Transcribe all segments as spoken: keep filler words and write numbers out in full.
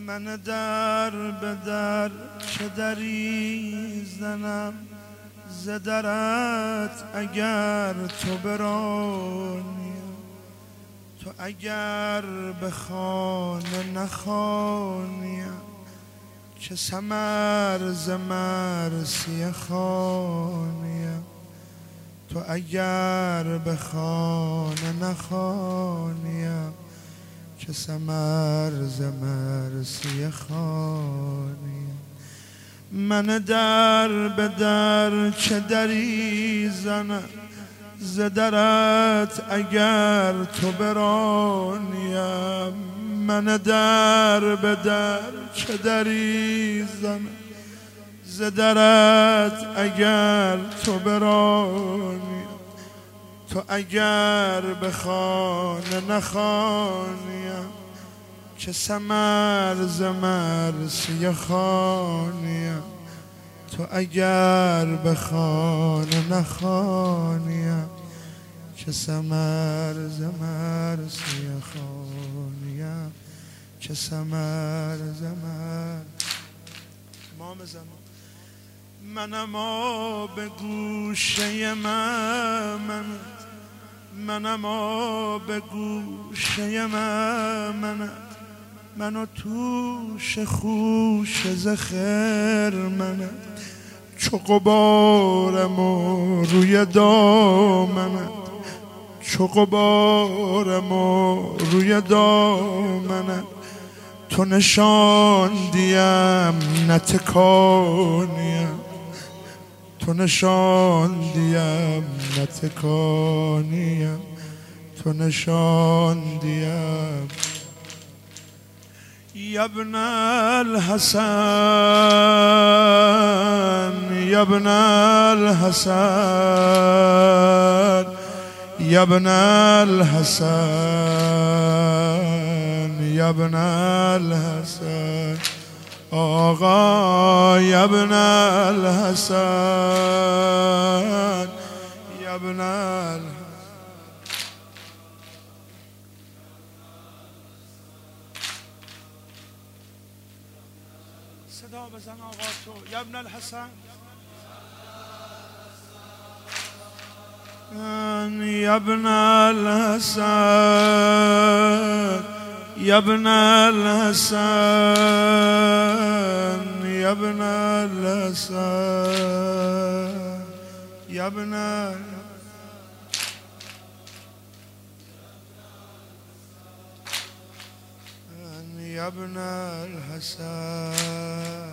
من در به در چه دری زنم ز درت اگر تو برانی، تو اگر به خانه نخوانیم چه ثمر ز مرثیه خوانیم، تو اگر به خانه نخوانیم چه ثمر ز مرثیه خوانیم. من در به در چه دری زنم ز درت اگر تو برانیم، من در به در چه دری زنم ز درت اگر تو برانیم، تو اگر به خانه نخوانیم چه ثمر ز مرثیه خوانیم، تو اگر به خانه نخوانیم چه ثمر ز مرثیه خوانیم، چه ثمر ز مرثیه امام زمان. منم آب گوشه ممنت، منم آب گوشه ممنت، منو توش خوش ز خرمنت، چو غبارم و روی دامنت، چو غبارم و روی دامنت، تو نشاندیم نتکانیم، تو نشاندیم نتکانیم، تو نشاندیم. یا ابن الحسن یا ابن الحسن یا ابن الحسن یا ابن الحسن، آقا یا ابن الحسن یا ابن الحسن. صدا بزن آقا تو یا ابن الحسن یا ابن الحسن یا ابن الحسن یا ابن الحسن یا ابن یا ابن الحسن.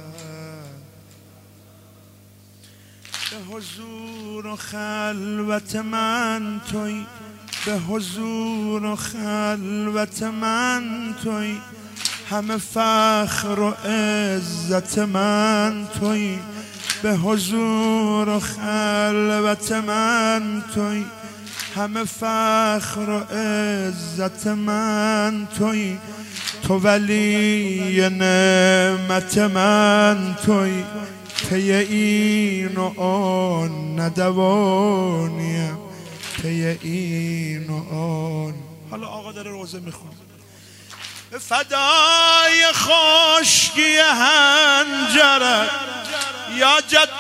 به حضور و خلوت من توی، به حضور و خلوت من توی، همه فخر و عزت من توی، به حضور و خلوت من توی، همه فخر و عزت من توی، تو ولی نعمت من توی، پی این و آن ندوانیم، پی این و آن. حالا آقا داره روزه میخونه. به فدای خشکی هنجرت یا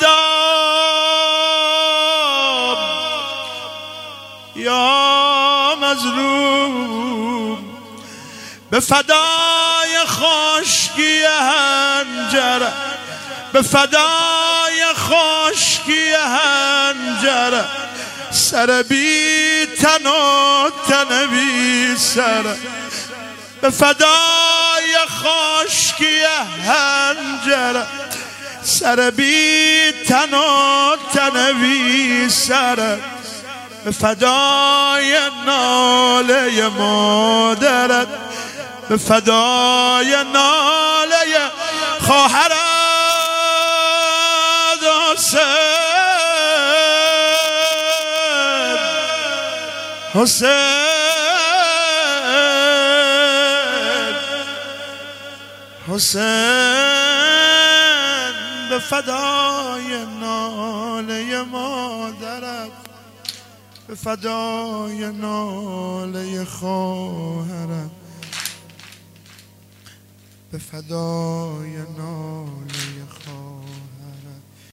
جداب یا مظلوم، به فدای خشکی هنجرت، به فدای خشکی هنجرت، سر بی تن و تن بی سر، به فدای خشکی هنجرت، سر بی تن و تن بی سر، به فدای ناله مادرت، به فدای ناله خواهرت حسین حسین حسین، به فدای ناله مادرت، به فدای ناله خواهرت، به فدای نام